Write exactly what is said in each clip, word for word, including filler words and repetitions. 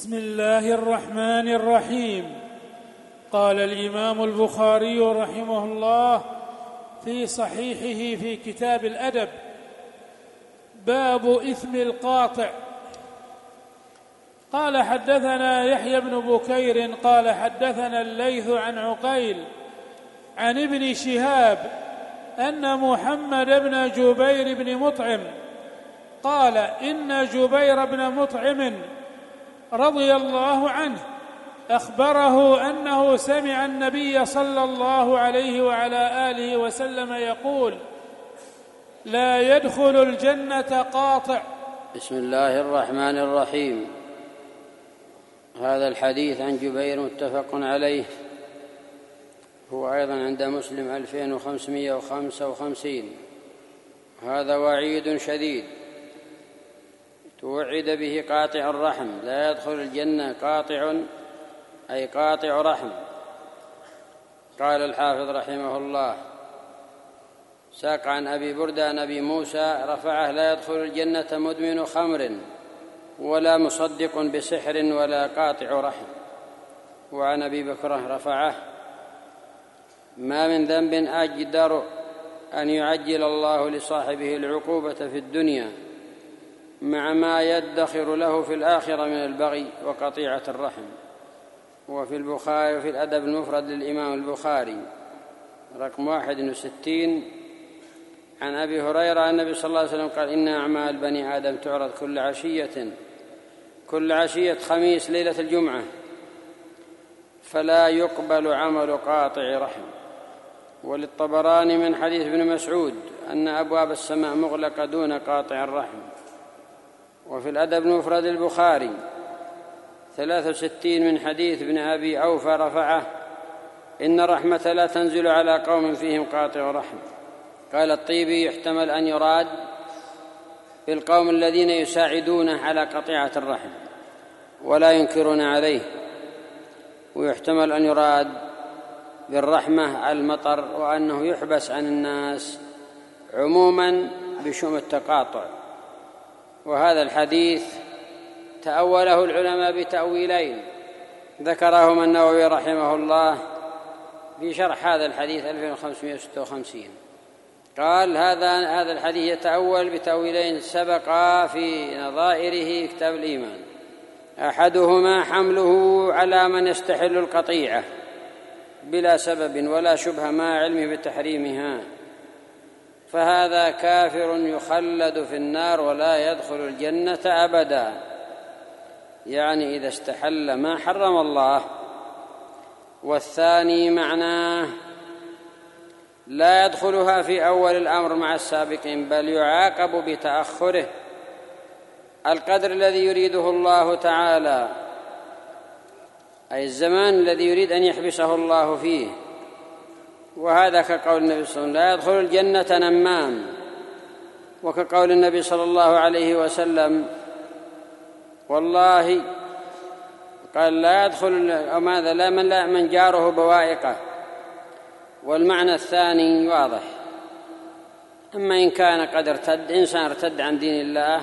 بسم الله الرحمن الرحيم. قال الإمام البخاري رحمه الله في صحيحه في كتاب الأدب: باب إثم القاطع. قال حدثنا يحيى بن بكير قال حدثنا الليث عن عقيل عن ابن شهاب أن محمد بن جبير بن مطعم قال إن جبير بن مطعم رضي الله عنه أخبره أنه سمع النبي صلى الله عليه وعلى آله وسلم يقول: لا يدخل الجنة قاطع. بسم الله الرحمن الرحيم. هذا الحديث عن جبير متفق عليه، هو أيضا عند مسلم ألفين وخمسمائة وخمسة وخمسين. هذا وعيد شديد توعد به قاطع الرحم. لا يدخل الجنة قاطع أي قاطع رحم. قال الحافظ رحمه الله: ساق عن أبي بردة عن أبي موسى رفعه: لا يدخل الجنة مدمن خمر ولا مصدق بسحر ولا قاطع رحم. وعن أبي بكرة رفعه: ما من ذنب أجدر أن يعجل الله لصاحبه العقوبة في الدنيا مع ما يدخر له في الآخرة من البغي وقطيعة الرحم. وفي البخاري وفي الأدب المفرد للإمام البخاري رقم واحد وستين عن أبي هريرة أن النبي صلى الله عليه وسلم قال: إن أعمال بني آدم تعرض كل عشية كل عشية خميس ليلة الجمعة، فلا يقبل عمل قاطع رحم. وللطبراني من حديث ابن مسعود أن أبواب السماء مغلقة دون قاطع الرحم. وفي الأدب المفرد البخاري ثلاثة وستين من حديث ابن أبي أوفى رفعه: إن الرحمة لا تنزل على قوم فيهم قاطع رحم. قال الطيبي: يحتمل أن يراد بالقوم الذين يساعدونه على قطيعة الرحم ولا ينكرون عليه، ويحتمل أن يراد بالرحمة المطر، وأنه يحبس عن الناس عموما بشؤم التقاطع. وهذا الحديث تأوله العلماء بتأويلين ذكرهما النووي رحمه الله في شرح هذا الحديث ألفين وخمسمائة وستة وخمسين. قال: هذا هذا الحديث يتأول بتأويلين سبقا في نظائره كتاب الإيمان. أحدهما حمله على من يستحل القطيعة بلا سبب ولا شبهة مع علمه بتحريمها، فهذا كافر يخلد في النار ولا يدخل الجنة أبدا، يعني إذا استحل ما حرم الله. والثاني معناه لا يدخلها في أول الأمر مع السابقين، بل يعاقب بتأخره القدر الذي يريده الله تعالى، أي الزمان الذي يريد أن يحبسه الله فيه. وهذا كقول النبي صلى الله عليه وسلم: لا يدخل الجنة نمام. وكقول النبي صلى الله عليه وسلم: والله قال لا يدخل ماذا لا من لا من جاره بوائقه. والمعنى الثاني واضح. أما إن كان قد ارتد إنسان ارتد عن دين الله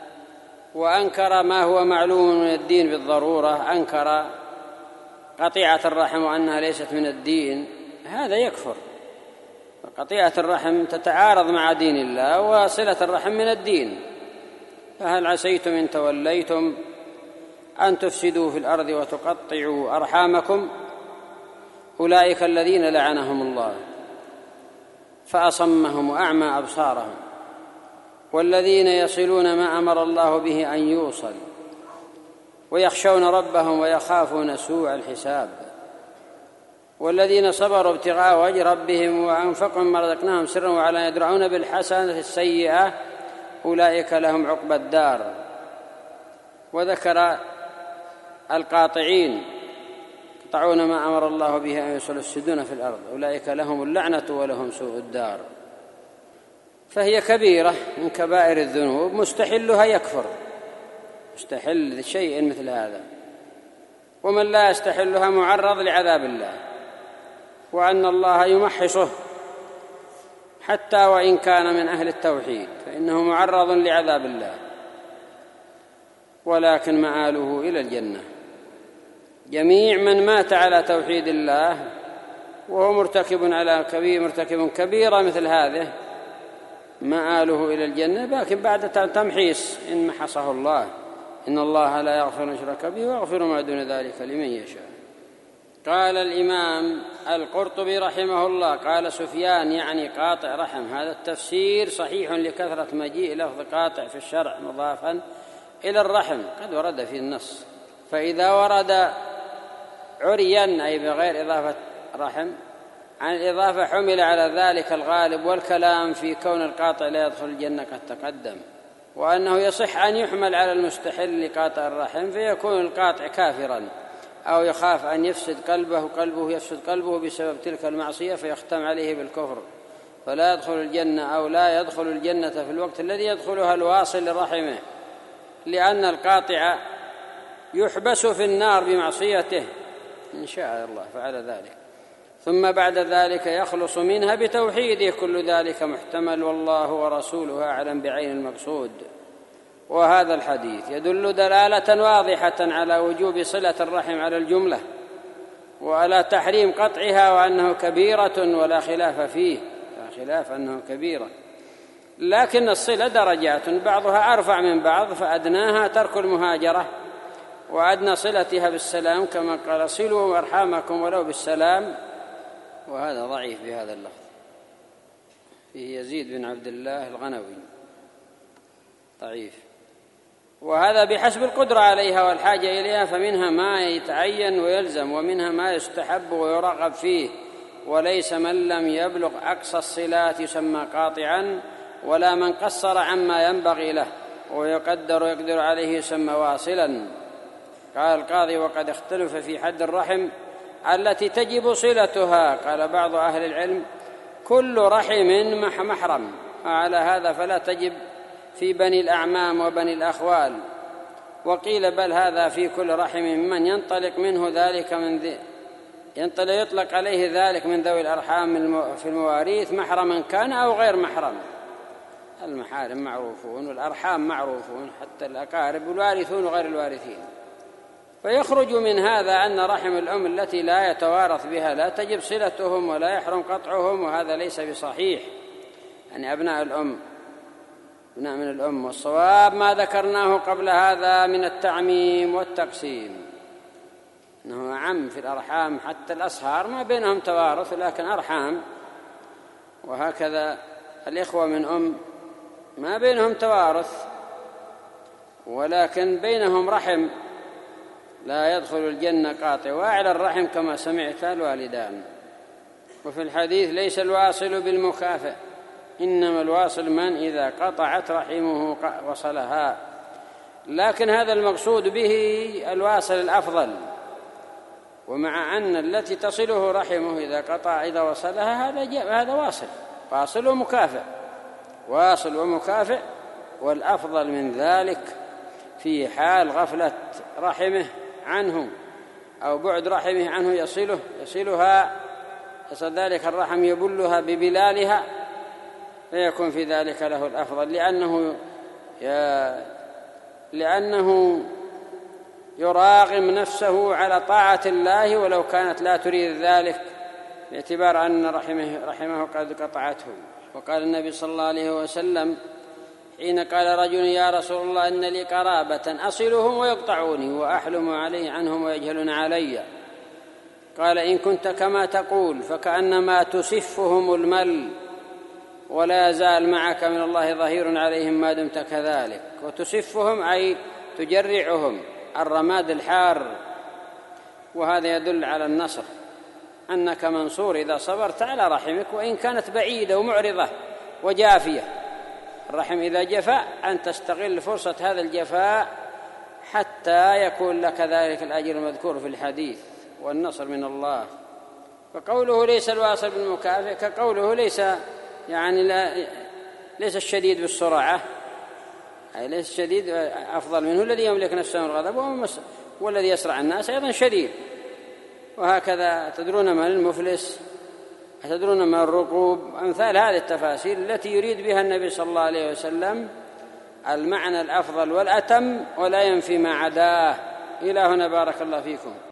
وأنكر ما هو معلوم من الدين بالضرورة، أنكر قطيعة الرحم وأنها ليست من الدين، هذا يكفر. قطيعة الرحم تتعارض مع دين الله، وصلة الرحم من الدين. فهل عسيتم إن توليتم أن تفسدوا في الأرض وتقطعوا أرحامكم؟ أولئك الذين لعنهم الله فأصمهم وأعمى أبصارهم، والذين يصلون ما أمر الله به أن يوصل، ويخشون ربهم ويخافون سوء الحساب، والذين صبروا ابتغاء وجه ربهم وأنفقوا مما رزقناهم سرا وعلانية يدرؤون بالحسنة السيئة أولئك لهم عقبى الدار. وذكر القاطعين يقطعون ما أمر الله به أن يوصلوا يفسدون في الأرض أولئك لهم اللعنة ولهم سوء الدار. فهي كبيرة من كبائر الذنوب، مستحلها يكفر، مستحل شيء مثل هذا، ومن لا يستحلها معرض لعذاب الله، وأن الله يمحصه حتى وإن كان من أهل التوحيد فإنه معرض لعذاب الله. ولكن مآله إلى الجنة. جميع من مات على توحيد الله وهو مرتكب على كبير مرتكب كبيرة مثل هذه مآله إلى الجنة، لكن بعد تمحيص إن محصه الله، إن الله لا يغفر أن يشرك به ويغفر ما دون ذلك لمن يشاء. قال الإمام القرطبي رحمه الله: قال سفيان يعني قاطع رحم. هذا التفسير صحيح لكثرة مجيء لفظ قاطع في الشرع مضافا إلى الرحم، قد ورد في النص. فإذا ورد عريا أي بغير إضافة رحم عن الإضافة حمل على ذلك الغالب، والكلام في كون القاطع لا يدخل الجنة قد تقدم، وأنه يصح أن يحمل على المستحل لقاطع الرحم فيكون القاطع كافرا، أو يخاف أن يفسد قلبه قلبه يفسد قلبه بسبب تلك المعصية فيختم عليه بالكفر فلا يدخل الجنة، أو لا يدخل الجنة في الوقت الذي يدخلها الواصل لرحمه، لأن القاطع يحبس في النار بمعصيته إن شاء الله فعل ذلك، ثم بعد ذلك يخلص منها بتوحيده. كل ذلك محتمل، والله ورسوله أعلم بعين المقصود. وهذا الحديث يدل دلالة واضحة على وجوب صلة الرحم على الجملة، وعلى تحريم قطعها، وأنه كبيرة ولا خلاف فيه، لا خلاف أنه كبيرة. لكن الصلة درجات، بعضها أرفع من بعض، فأدناها ترك المهاجرة، وأدنى صلتها بالسلام، كما قال: صلوا أرحامكم ولو بالسلام. وهذا ضعيف بهذا اللفظ، فيه يزيد بن عبد الله الغنوي ضعيف. وهذا بحسب القدرة عليها والحاجة إليها، فمنها ما يتعين ويلزم، ومنها ما يستحب ويرغب فيه، وليس من لم يبلغ أقصى الصلات يسمى قاطعا، ولا من قصر عما ينبغي له ويقدر ويقدر عليه يسمى واصلا. قال القاضي: وقد اختلف في حد الرحم التي تجب صلتها. قال بعض أهل العلم: كل رحم محرم، وعلى هذا فلا تجب في بني الأعمام وبني الأخوال. وقيل: بل هذا في كل رحم من ينطلق منه ذلك من ذي ينطلق يطلق عليه ذلك من ذوي الأرحام في المواريث، محرما كان أو غير محرم. المحارم معروفون والأرحام معروفون، حتى الأقارب والوارثون وغير الوارثين. فيخرج من هذا أن رحم الأم التي لا يتوارث بها لا تجب صلتهم ولا يحرم قطعهم، وهذا ليس بصحيح. يعني أبناء الأم أبناء من الأم، والصواب ما ذكرناه قبل هذا من التعميم والتقسيم، أنه عم في الأرحام، حتى الأصهار ما بينهم توارث لكن أرحام، وهكذا الإخوة من أم ما بينهم توارث ولكن بينهم رحم، لا يدخل الجنة قاطع. وأعلى الرحم كما سمعت الوالدان. وفي الحديث: ليس الواصل بالمكافئ، إنما الواصل من إذا قطعت رحمه وصلها. لكن هذا المقصود به الواصل الأفضل، ومع أن التي تصله رحمه إذا قطع إذا وصلها هذا هذا واصل واصل ومكافئ واصل ومكافئ والأفضل من ذلك في حال غفلة رحمه عنه أو بعد رحمه عنه يصله يصلها يصل ذلك الرحم يبلها ببلالها، فيكون في ذلك له الأفضل، لأنه لأنه يراغم نفسه على طاعة الله ولو كانت لا تريد ذلك، باعتبار أن رحمه, رحمه قد قطعته. وقال النبي صلى الله عليه وسلم حين قال رجل: يا رسول الله، إن لي قرابة أصلهم ويقطعوني وأحلم عليه عنهم ويجهلون علي. قال: إن كنت كما تقول فكأنما تسفهم المل، ولا يزال معك من الله ظهير عليهم ما دمت كذلك. وتسفهم أي تجرعهم الرماد الحار، وهذا يدل على النصر، أنك منصور إذا صبرت على رحمك وإن كانت بعيدة ومعرضة وجافية. الرحم إذا جفا أن تستغل فرصة هذا الجفاء حتى يكون لك ذلك الأجر المذكور في الحديث والنصر من الله. فقوله ليس الواصل بالمكافئ كقوله ليس يعني لا ليس الشديد بالسرعة، أي ليس الشديد أفضل منه الذي يملك نفسه من الغضب، والذي يسرع الناس أيضا شديد. وهكذا تدرون من المفلس، تدرون من الرقوب، أمثال هذه التفاسير التي يريد بها النبي صلى الله عليه وسلم المعنى الأفضل والأتم ولا ينفي ما عداه. إلى هنا بارك الله فيكم.